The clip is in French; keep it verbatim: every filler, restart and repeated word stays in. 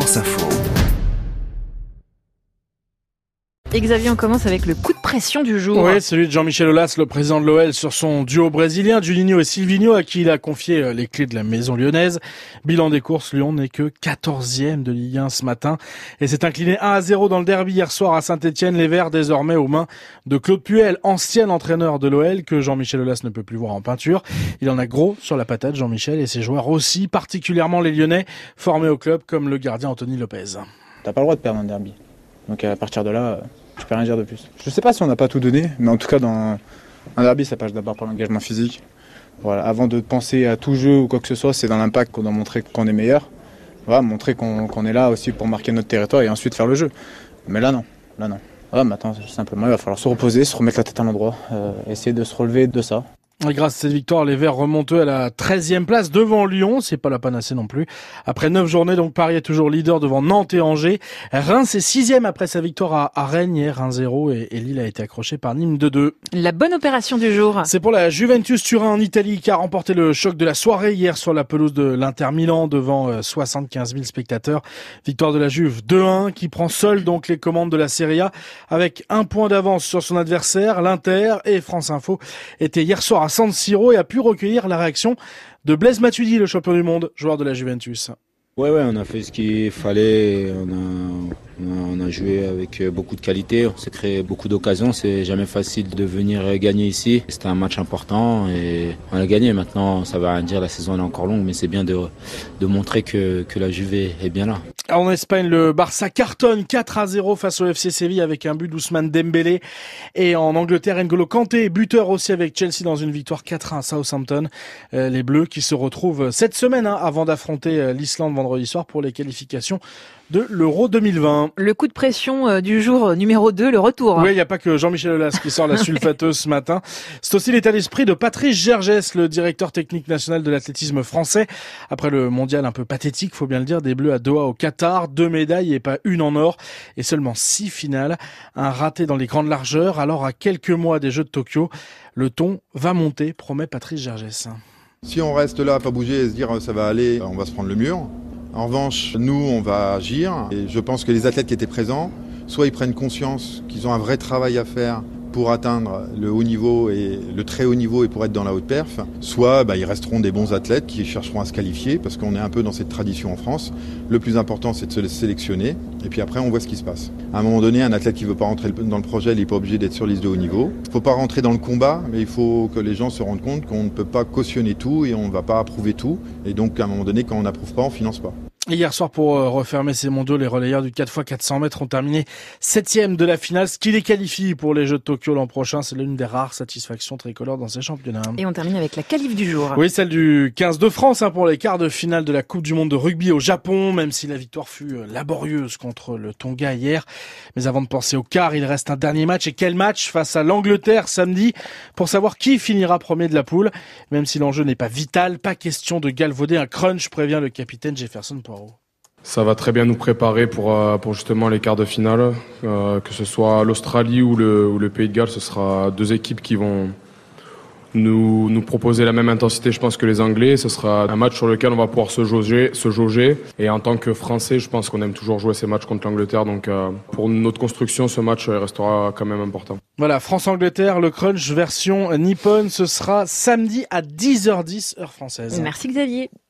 France Info. Et Xavier, on commence avec le coup de pression du jour. Oui, celui de Jean-Michel Aulas, le président de l'O L, sur son duo brésilien, Juninho et Silvinho, à qui il a confié les clés de la maison lyonnaise. Bilan des courses, Lyon n'est que quatorzième de Ligue un ce matin et s'est incliné un à zéro dans le derby hier soir à Saint-Etienne. Les Verts désormais aux mains de Claude Puel, ancien entraîneur de l'O L, que Jean-Michel Aulas ne peut plus voir en peinture. Il en a gros sur la patate, Jean-Michel, et ses joueurs aussi, particulièrement les Lyonnais, formés au club comme le gardien Anthony Lopez. T'as pas le droit de perdre un derby. Donc à partir de là, je peux rien dire de plus. Je sais pas si on n'a pas tout donné, mais en tout cas dans un derby, ça passe d'abord par l'engagement physique. Voilà, avant de penser à tout jeu ou quoi que ce soit, c'est dans l'impact qu'on doit montrer qu'on est meilleur. Voilà, montrer qu'on, qu'on est là aussi pour marquer notre territoire et ensuite faire le jeu. Mais là non, là non. Voilà, maintenant simplement il va falloir se reposer, se remettre la tête à l'endroit, euh, essayer de se relever de ça. Et grâce à cette victoire, les Verts remontent à la treizième place devant Lyon. C'est pas la panacée non plus. Après neuf journées, donc Paris est toujours leader devant Nantes et Angers. Reims est sixième après sa victoire à, à Rennes hier, un zéro, et, et Lille a été accroché par Nîmes deux deux. La bonne opération du jour. C'est pour la Juventus Turin en Italie qui a remporté le choc de la soirée hier sur la pelouse de l'Inter Milan devant soixante-quinze mille spectateurs. Victoire de la Juve deux un qui prend seule donc les commandes de la Serie A avec un point d'avance sur son adversaire. L'Inter et France Info étaient hier soir à San Siro et a pu recueillir la réaction de Blaise Matuidi, le champion du monde, joueur de la Juventus. Ouais, ouais, on a fait ce qu'il fallait, on a, on a, on a joué avec beaucoup de qualité, on s'est créé beaucoup d'occasions, c'est jamais facile de venir gagner ici. C'était un match important et on a gagné. Maintenant, ça va rien dire, la saison est encore longue, mais c'est bien de, de montrer que, que la Juve est bien là. En Espagne, le Barça cartonne quatre à zéro face au F C Séville avec un but d'Ousmane Dembélé. Et en Angleterre, N'Golo Kanté, buteur aussi avec Chelsea dans une victoire quatre un à Southampton. Euh, les Bleus qui se retrouvent cette semaine hein, avant d'affronter l'Islande vendredi soir pour les qualifications de l'Euro deux mille vingt. Le coup de pression euh, du jour numéro deux, le retour. Oui, il n'y a pas que Jean-Michel Aulas qui sort la sulfateuse ce matin. C'est aussi l'état d'esprit de Patrice Gergès, le directeur technique national de l'athlétisme français. Après le mondial un peu pathétique, faut bien le dire, des Bleus à Doha au Qatar, deux médailles et pas une en or, et seulement six finales. Un raté dans les grandes largeurs. Alors à quelques mois des Jeux de Tokyo, le ton va monter, promet Patrice Gergès. Si on reste là à pas bouger et se dire ça va aller, on va se prendre le mur. En revanche, nous, on va agir et je pense que les athlètes qui étaient présents, soit ils prennent conscience qu'ils ont un vrai travail à faire pour atteindre le haut niveau et le très haut niveau et pour être dans la haute perf, soit bah, ils resteront des bons athlètes qui chercheront à se qualifier parce qu'on est un peu dans cette tradition en France. Le plus important, c'est de se sélectionner et puis après, on voit ce qui se passe. À un moment donné, un athlète qui ne veut pas rentrer dans le projet, il n'est pas obligé d'être sur liste de haut niveau. Il ne faut pas rentrer dans le combat, mais il faut que les gens se rendent compte qu'on ne peut pas cautionner tout et on ne va pas approuver tout. Et donc, à un moment donné, quand on n'approuve pas, on ne finance pas. Hier soir, pour refermer ces mondiaux, les relayeurs du quatre fois quatre cents mètres ont terminé septième de la finale, ce qui les qualifie pour les Jeux de Tokyo l'an prochain. C'est l'une des rares satisfactions tricolores dans ces championnats. Et on termine avec la qualif du jour. Oui, celle du quinze de France hein, pour les quarts de finale de la Coupe du Monde de rugby au Japon, même si la victoire fut laborieuse contre le Tonga hier. Mais avant de penser au quart, il reste un dernier match. Et quel match face à l'Angleterre samedi pour savoir qui finira premier de la poule. Même si l'enjeu n'est pas vital, pas question de galvauder un crunch, prévient le capitaine Jefferson Poirot. Ça va très bien nous préparer pour, pour justement les quarts de finale. Euh, que ce soit l'Australie ou le, ou le Pays de Galles, ce sera deux équipes qui vont nous, nous proposer la même intensité, je pense, que les Anglais. Ce sera un match sur lequel on va pouvoir se jauger. Se jauger. Et en tant que Français, je pense qu'on aime toujours jouer ces matchs contre l'Angleterre. Donc euh, pour notre construction, ce match restera quand même important. Voilà, France-Angleterre, le crunch version Nippon, ce sera samedi à dix heures dix, heure française. Merci Xavier.